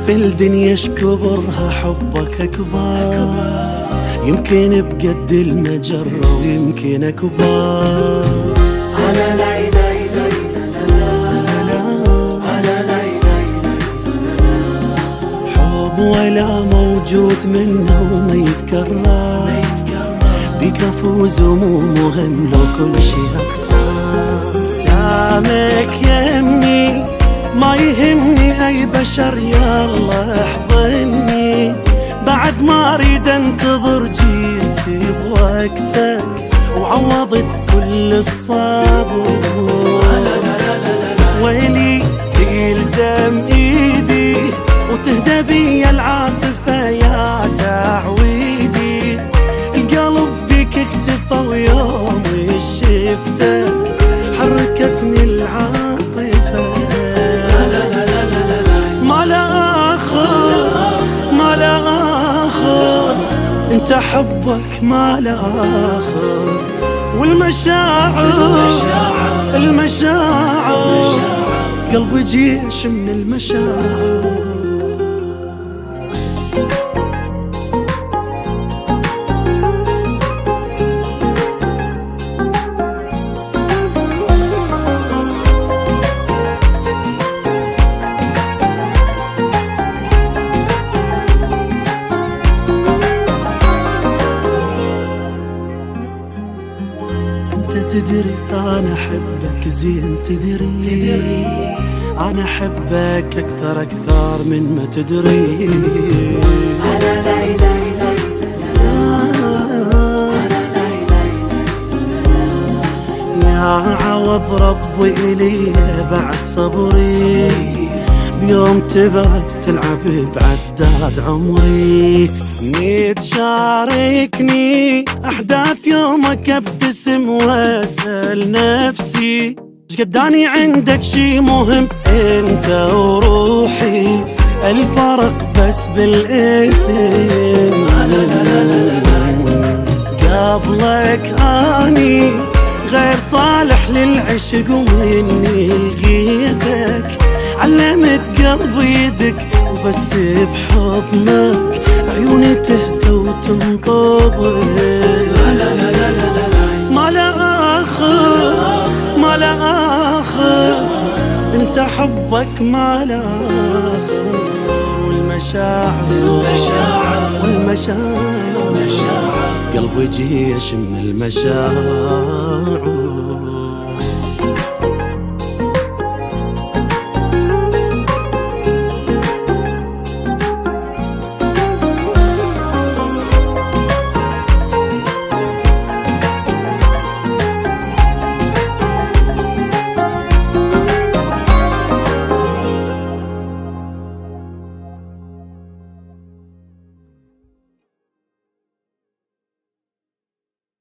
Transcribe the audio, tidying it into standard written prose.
في الدنيا شكبرها حبك أكبر، يمكن بقد المجرة ويمكن أكبر. أنا لا إله إلا حب ولا موجود منه وما يتكرر، بيك أفوز ومو مهم لو كل شي أخسر. دامك يمي ما يهمني أي بشر، يلا احضني بعد ما أريد أنتظر، جيت بوقتك وعوضت كل الصبر. ويلي تلزم إيدي وتهدى بي العاصفة يا تعويدي، القلب بك اكتفى ويوم شفتك حركتني العاطفة. ما لا آخر ما لا آخر، انت حبك ما لا آخر. والمشاعر المشاعر قلبي جيش من المشاعر. تدري أنا أحبك زين، تدري أنا أحبك أكثر من ما تدري. أنا لا إله إلا يا عوض ربي إلي بعد صبري، بيوم تبعد تلعب بعداد عمري. تشاركني أحداث يومك ابتسم واسأل نفسي، شقد أني عندك شي مهم انت وروحي، الفرق بس بالاسم. قبلك أني غير صالح للعشق، ومني لقيتك علمت قلبي يدك، وبس بحضنك عيوني تهدى وتنطبق. ما لا آخر ما لا آخر، انت حبك ما لا آخر. والمشاعر قلبي جيش من المشاعر.